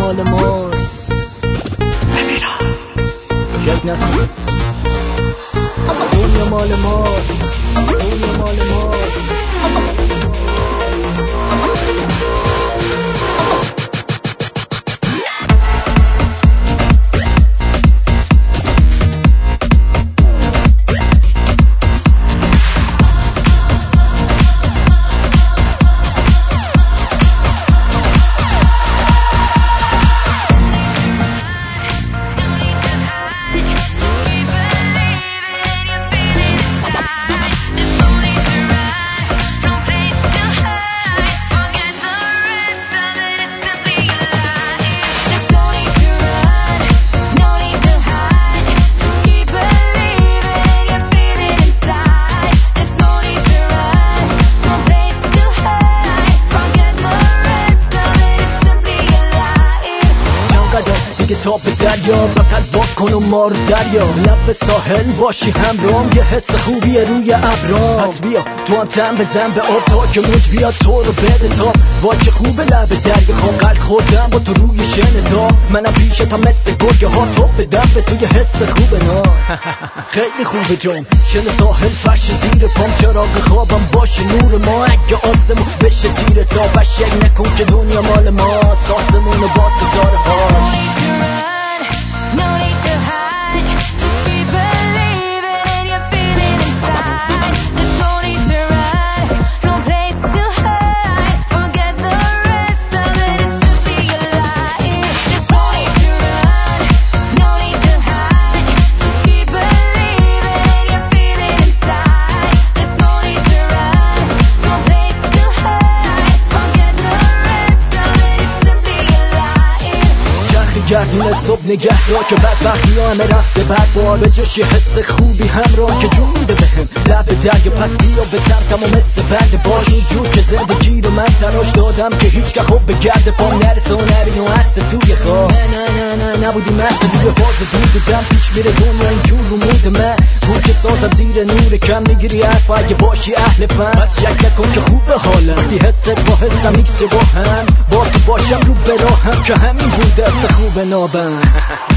مال ماست. بمیرم شک نکن، دنیا مال ماست، دنیا مال ماست. تا به دریا فقط واک کن و مار دریا، لب ساحل باشی همرام، یه حس خوبیه روی ابرام. پس بیا تو هم تن بزن به آب تا که موج بیاد تو رو بده تا وای چه خوبه لب دریا. خواب قلق خوردم با تو روی شن تا منم پیشتم مثل گرگه ها تو بدم به توی حس خوبه نا. خیلی خوبه جام شن ساحل فرش زیر پام، چراغ خوابم باشه نور ما، اگه آسمون بشه تیره تا بشک نکن که دنیا مال ما، ساسمون و با ستاره هاش. گردون صبح نگه را که بدبختی همه رفته بعد بار به جاش یه حس خوبی همراه که جون میده بهم لب دریا. پس بیا به سمتم و مثل برد باش اونجور که زندگی رو من تراش دادم که هیچ که خوب به گرد پام نرسه و نبین و حتی توی خواب. نه نبودی مست روی فاز دود دم پیش میره دنیا اینجور رو مود من بود که سازم زیر نور کم میگیری حرف اگه باشی اهل فن. پس شک نکن که خوبه حالم دی حست با حسم میکسه با هم با تو باشم رو براهم که همین بود دست خوب نابم.